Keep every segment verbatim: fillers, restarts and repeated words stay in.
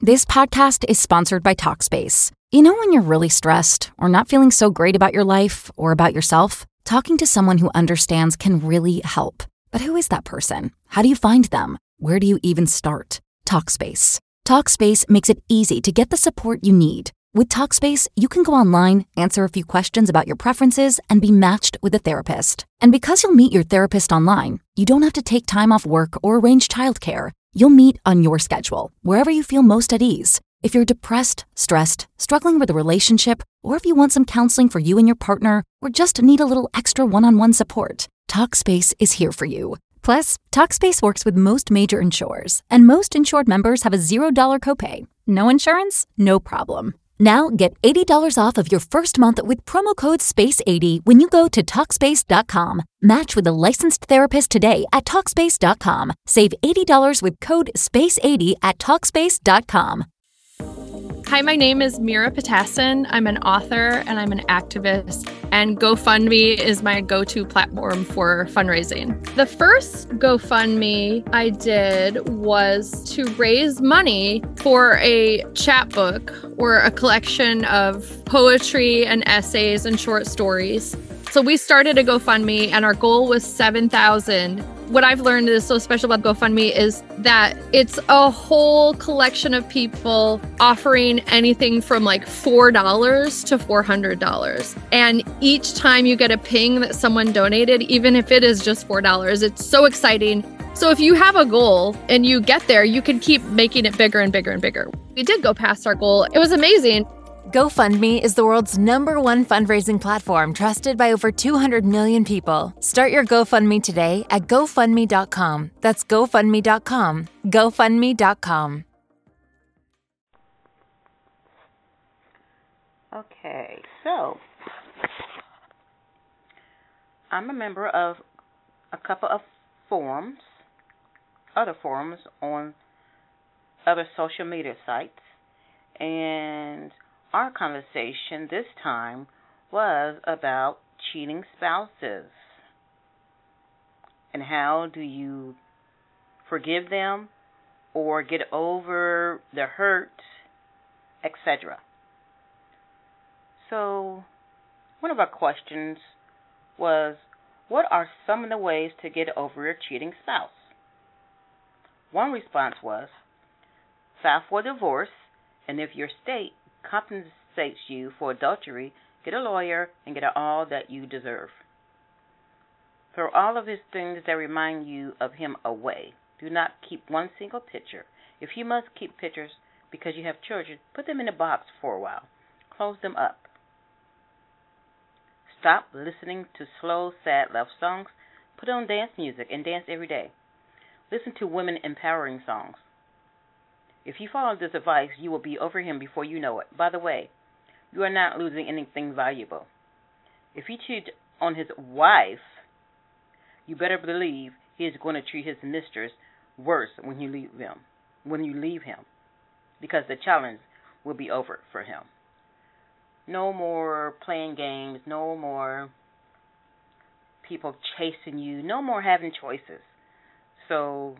This podcast is sponsored by Talkspace. You know when you're really stressed or not feeling so great about your life or about yourself? Talking to someone who understands can really help. But who is that person? How do you find them? Where do you even start? Talkspace. Talkspace makes it easy to get the support you need. With Talkspace, you can go online, answer a few questions about your preferences, and be matched with a therapist. And because you'll meet your therapist online, you don't have to take time off work or arrange childcare. You'll meet on your schedule, wherever you feel most at ease. If you're depressed, stressed, struggling with a relationship, or if you want some counseling for you and your partner, or just need a little extra one-on-one support, Talkspace is here for you. Plus, Talkspace works with most major insurers, and most insured members have a zero dollars copay. No insurance? No problem. Now get eighty dollars off of your first month with promo code space eighty when you go to Talkspace dot com. Match with a licensed therapist today at Talkspace dot com. Save eighty dollars with code space eighty at Talkspace dot com. Hi, my name is Mira Patassin. I'm an author and I'm an activist, and GoFundMe is my go-to platform for fundraising. The first GoFundMe I did was to raise money for a chapbook or a collection of poetry and essays and short stories. So we started a GoFundMe and our goal was seven thousand. What I've learned is so special about GoFundMe is that it's a whole collection of people offering anything from like four dollars to four hundred dollars. And each time you get a ping that someone donated, even if it is just four dollars, it's so exciting. So if you have a goal and you get there, you can keep making it bigger and bigger and bigger. We did go past our goal. It was amazing. GoFundMe is the world's number one fundraising platform trusted by over two hundred million people. Start your GoFundMe today at GoFundMe dot com. That's GoFundMe dot com. GoFundMe dot com. Okay, so I'm a member of a couple of forums, other forums on other social media sites, and our conversation this time was about cheating spouses and how do you forgive them or get over the hurt, et cetera. So one of our questions was, what are some of the ways to get over your cheating spouse? One response was, file for divorce, and if your state compensates you for adultery, get a lawyer and get all that you deserve. Throw all of his things that remind you of him away. Do not keep one single picture. If you must keep pictures because you have children, put them in a box for a while. Close them up. Stop listening to slow, sad love songs. Put on dance music and dance every day. Listen to women empowering songs. If you follow this advice, you will be over him before you know it. By the way, you are not losing anything valuable. If he cheats on his wife, you better believe he is going to treat his mistress worse when you leave him. When you leave him, because the challenge will be over for him. No more playing games. No more people chasing you. No more having choices. So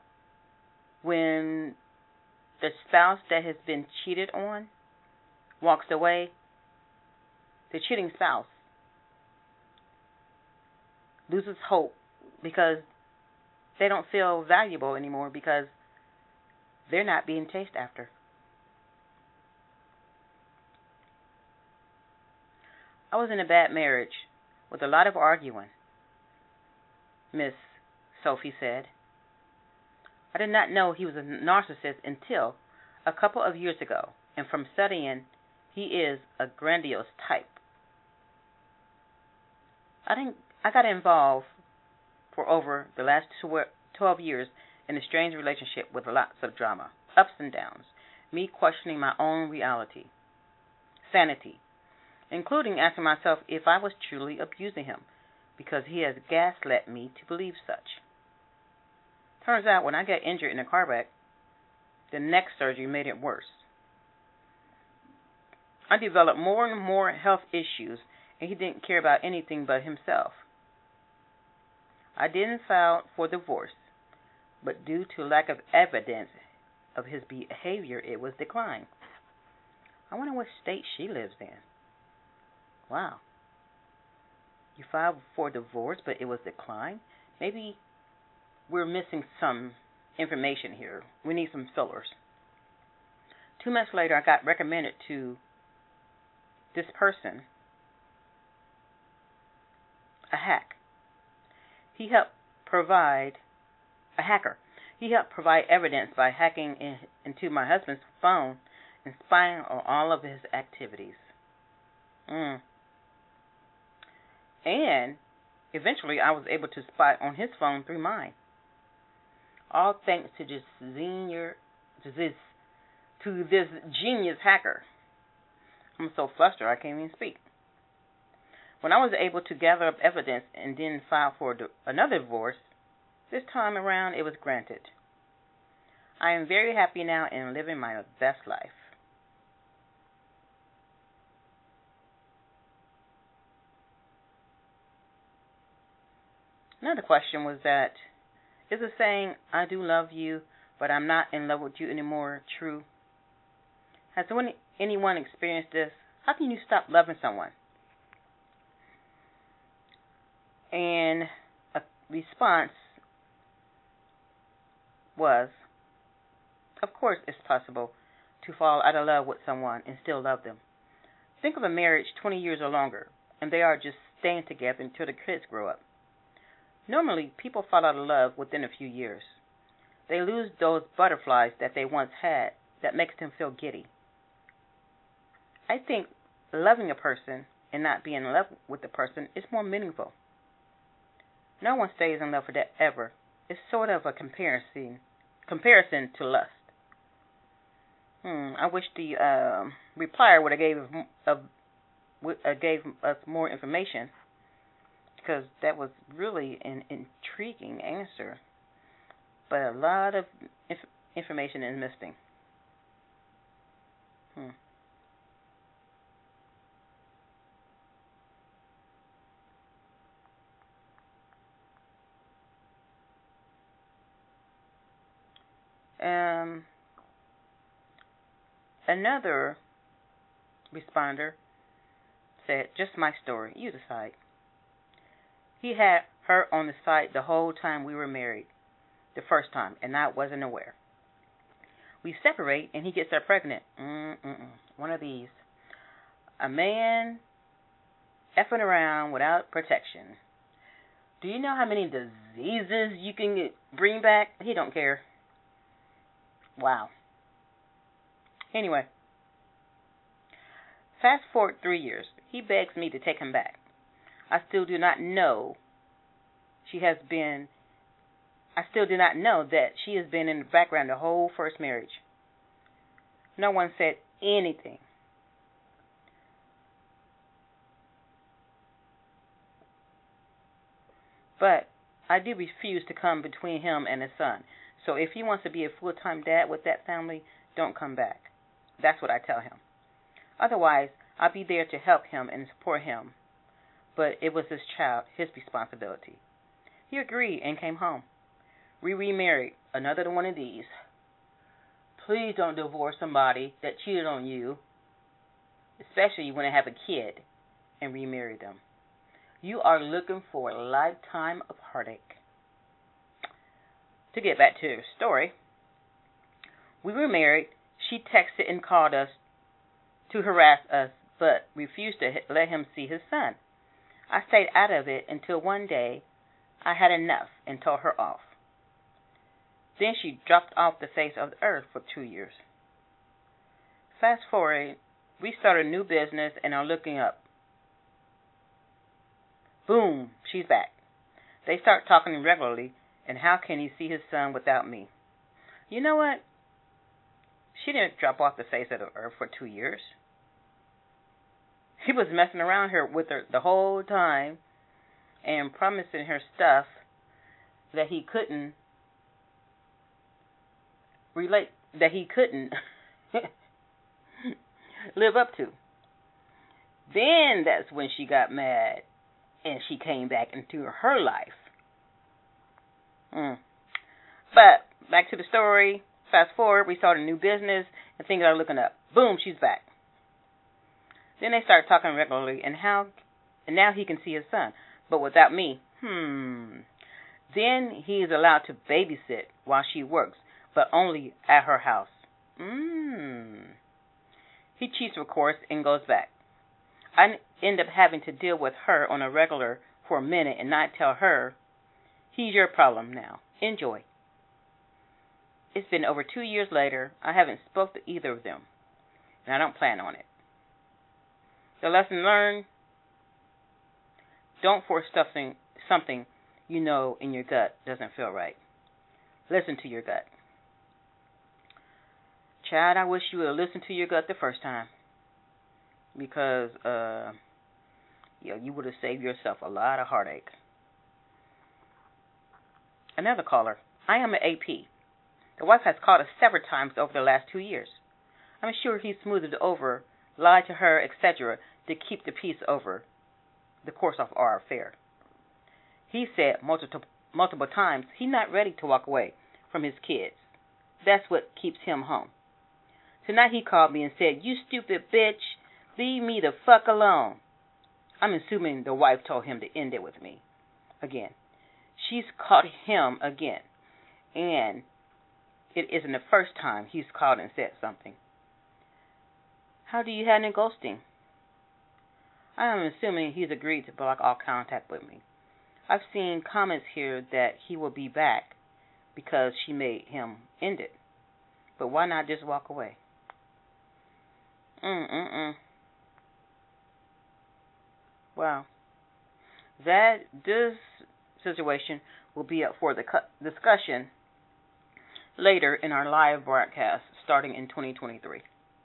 when the spouse that has been cheated on walks away, the cheating spouse loses hope because they don't feel valuable anymore because they're not being chased after. I was in a bad marriage with a lot of arguing, Miss Sophie said. I did not know he was a narcissist until a couple of years ago, and from studying, he is a grandiose type. I didn't. I got involved for over the last twelve years in a strange relationship with lots of drama, ups and downs, me questioning my own reality, sanity, including asking myself if I was truly abusing him, because he has gaslit me to believe such. Turns out when I got injured in a car wreck, the neck surgery made it worse. I developed more and more health issues, and he didn't care about anything but himself. I didn't file for divorce, but due to lack of evidence, of his behavior, it was declined. I wonder what state she lives in. Wow. You filed for divorce, but it was declined? Maybe we're missing some information here. We need some fillers. Two months later, I got recommended to this person, a hack. He helped provide, a hacker. He helped provide evidence by hacking in, into my husband's phone and spying on all of his activities. Mm. And eventually I was able to spy on his phone through mine. All thanks to this senior, to this, to this genius hacker. I'm so flustered I can't even speak. When I was able to gather up evidence and then file for another divorce, this time around it was granted. I am very happy now and living my best life. Another question was that, is the saying, I do love you, but I'm not in love with you anymore, true? Has anyone experienced this? How can you stop loving someone? And a response was, of course it's possible to fall out of love with someone and still love them. Think of a marriage twenty years or longer, and they are just staying together until the kids grow up. Normally, people fall out of love within a few years. They lose those butterflies that they once had that makes them feel giddy. I think loving a person and not being in love with the person is more meaningful. No one stays in love forever. It's sort of a comparison comparison to lust. Hmm, I wish the uh, replier would have gave uh, uh, gave us more information, because that was really an intriguing answer, but a lot of inf- information is missing. Hmm. Um, another responder said, just my story, you decide. He had her on the side the whole time we were married, the first time, and I wasn't aware. We separate, and he gets her pregnant. Mm-mm-mm. One of these. A man effing around without protection. Do you know how many diseases you can get, bring back? He don't care. Wow. Anyway, fast forward three years. He begs me to take him back. I still do not know she has been, I still do not know that she has been in the background the whole first marriage. No one said anything. But I do refuse to come between him and his son. So if he wants to be a full-time dad with that family, don't come back. That's what I tell him. Otherwise, I'll be there to help him and support him. But it was his child, his responsibility. He agreed and came home. We remarried. Another one of these. Please don't divorce somebody that cheated on you, especially when they have a kid, and remarry them. You are looking for a lifetime of heartache. To get back to the story, we were married. She texted and called us to harass us, but refused to let him see his son. I stayed out of it until one day I had enough and told her off. Then she dropped off the face of the earth for two years. Fast forward, we started a new business and are looking up. Boom, she's back. They start talking regularly, and how can he see his son without me? You know what? She didn't drop off the face of the earth for two years. He was messing around her with her the whole time and promising her stuff that he couldn't relate, that he couldn't live up to. Then that's when she got mad and she came back into her life. Mm. But back to the story. Fast forward, we start a new business, and things are looking up. Boom, she's back. Then they start talking regularly, and how, and now he can see his son, but without me. Hmm. Then he is allowed to babysit while she works, but only at her house. Hmm. He cheats, of course, and goes back. I end up having to deal with her on a regular for a minute and not tell her, he's your problem now. Enjoy. It's been over two years later. I haven't spoke to either of them, and I don't plan on it. The lesson learned, don't force something, something you know in your gut doesn't feel right. Listen to your gut. Chad, I wish you would have listened to your gut the first time, because uh, you know, you would have saved yourself a lot of heartache. Another caller. I am an A P. The wife has called us several times over the last two years. I'm sure he smoothed it over, lied to her, et cetera, to keep the peace over the course of our affair. He said multiple multiple times he's not ready to walk away from his kids. That's what keeps him home. Tonight he called me and said, "You stupid bitch, leave me the fuck alone." I'm assuming the wife told him to end it with me. Again, she's caught him again, and it isn't the first time he's called and said something. How do you handle ghosting? I am assuming he's agreed to block all contact with me. I've seen comments here that he will be back because she made him end it. But why not just walk away? Mm-mm-mm. Wow. That, this situation will be up for the discussion later in our live broadcast starting in twenty twenty-three.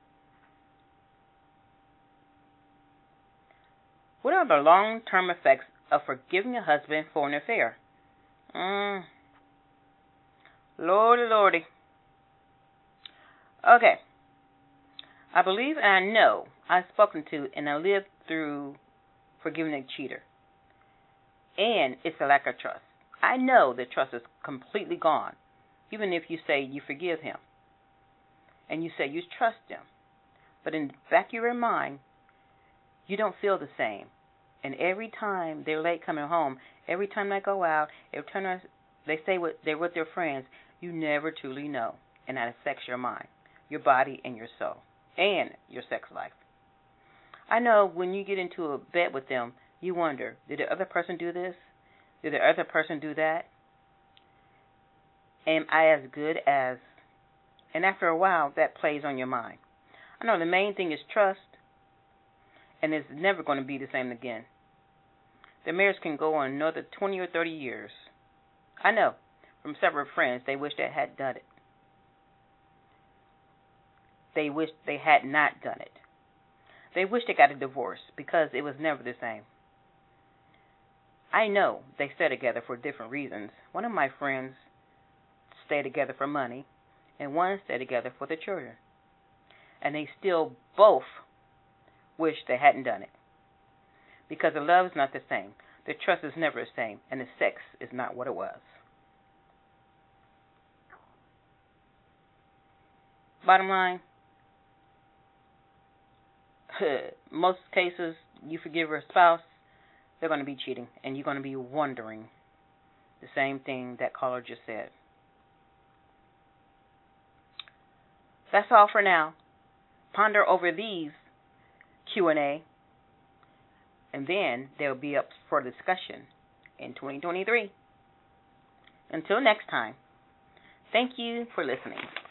What are the long-term effects of forgiving a husband for an affair? Mm. Lordy, lordy. Okay. I believe and I know I've spoken to and I lived through forgiving a cheater. And it's a lack of trust. I know the trust is completely gone, even if you say you forgive him and you say you trust him. But in the back of your mind, you don't feel the same. And every time they're late coming home, every time they go out, every time they say what they're with their friends, you never truly know. And that affects your mind, your body, and your soul, and your sex life. I know when you get into a bed with them, you wonder, did the other person do this? Did the other person do that? Am I as good as? And after a while, that plays on your mind. I know the main thing is trust, and it's never going to be the same again. The marriage can go on another twenty or thirty years. I know from several friends they wish they had done it. They wish they had not done it. They wish they got a divorce because it was never the same. I know they stay together for different reasons. One of my friends stayed together for money, and one stayed together for the children. And they still both wish they hadn't done it. Because the love is not the same, the trust is never the same, and the sex is not what it was. Bottom line, most cases, you forgive your spouse, they're going to be cheating, and you're going to be wondering the same thing that caller just said. That's all for now. Ponder over these Q and A, and then they'll be up for discussion in twenty twenty-three. Until next time, thank you for listening.